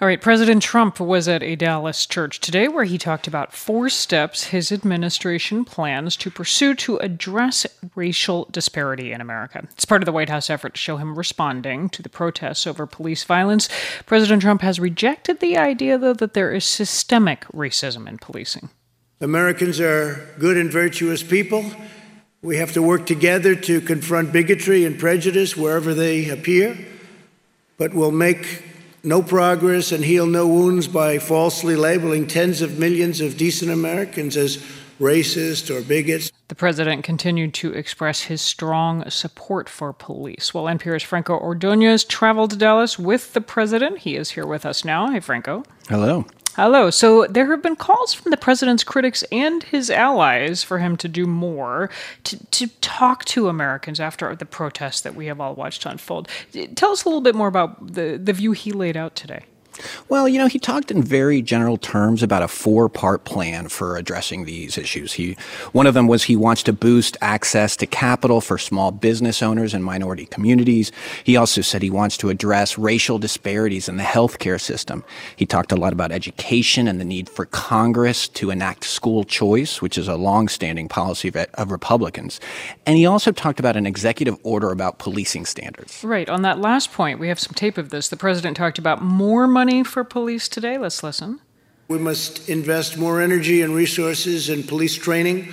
All right, President Trump was at a Dallas church today where he talked about 4 steps his administration plans to pursue to address racial disparity in America. It's part of the White House effort to show him responding to the protests over police violence. President Trump has rejected the idea, though, that there is systemic racism in policing. Americans are good and virtuous people. We have to work together to confront bigotry and prejudice wherever they appear, but we'll make no progress and heal no wounds by falsely labeling tens of millions of decent Americans as racist or bigots. The president continued to express his strong support for police. While NPR's Franco Ordonez traveled to Dallas with the president, he is here with us now. Hey, Franco. Hello. Hello. So there have been calls from the president's critics and his allies for him to do more, to talk to Americans after the protests that we have all watched unfold. Tell us a little bit more about the view he laid out today. Well, he talked in very general terms about a 4-part plan for addressing these issues. One of them was he wants to boost access to capital for small business owners and minority communities. He also said he wants to address racial disparities in the healthcare system. He talked a lot about education and the need for Congress to enact school choice, which is a longstanding policy of Republicans. And he also talked about an executive order about policing standards. Right. On that last point, we have some tape of this. The president talked about more money for police today. Let's listen. We must invest more energy and resources in police training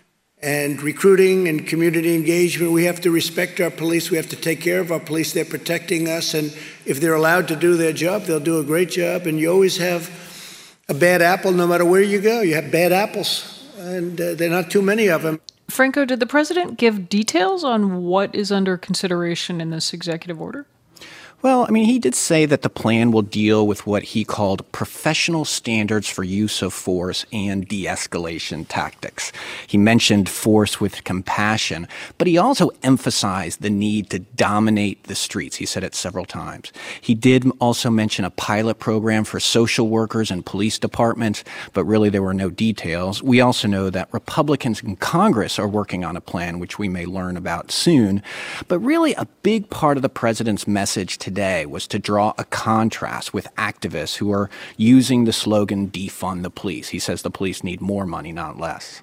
and recruiting and community engagement. We have to respect our police. We have to take care of our police. They're protecting us. And if they're allowed to do their job, they'll do a great job. And you always have a bad apple no matter where you go. You have bad apples, and there are not too many of them. Franco, did the president give details on what is under consideration in this executive order? Well, he did say that the plan will deal with what he called professional standards for use of force and de-escalation tactics. He mentioned force with compassion, but he also emphasized the need to dominate the streets. He said it several times. He did also mention a pilot program for social workers and police departments, but really there were no details. We also know that Republicans in Congress are working on a plan, which we may learn about soon. But really a big part of the president's message today was to draw a contrast with activists who are using the slogan defund the police. He says the police need more money, not less.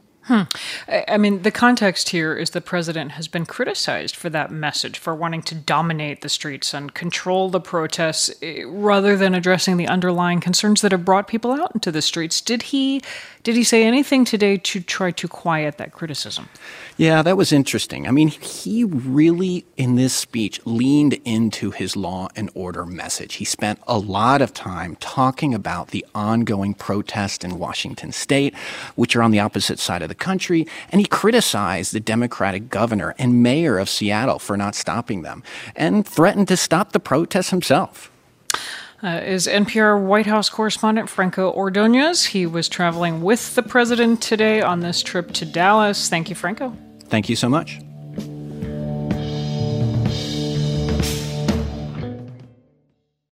The context here is the president has been criticized for that message, for wanting to dominate the streets and control the protests rather than addressing the underlying concerns that have brought people out into the streets. Did he say anything today to try to quiet that criticism? Yeah, that was interesting. He really, in this speech, leaned into his law and order message. He spent a lot of time talking about the ongoing protests in Washington state, which are on the opposite side of the country, and he criticized the Democratic governor and mayor of Seattle for not stopping them, and threatened to stop the protests himself. Is NPR White House correspondent Franco Ordonez. He was traveling with the president today on this trip to Dallas. Thank you, Franco. Thank you so much.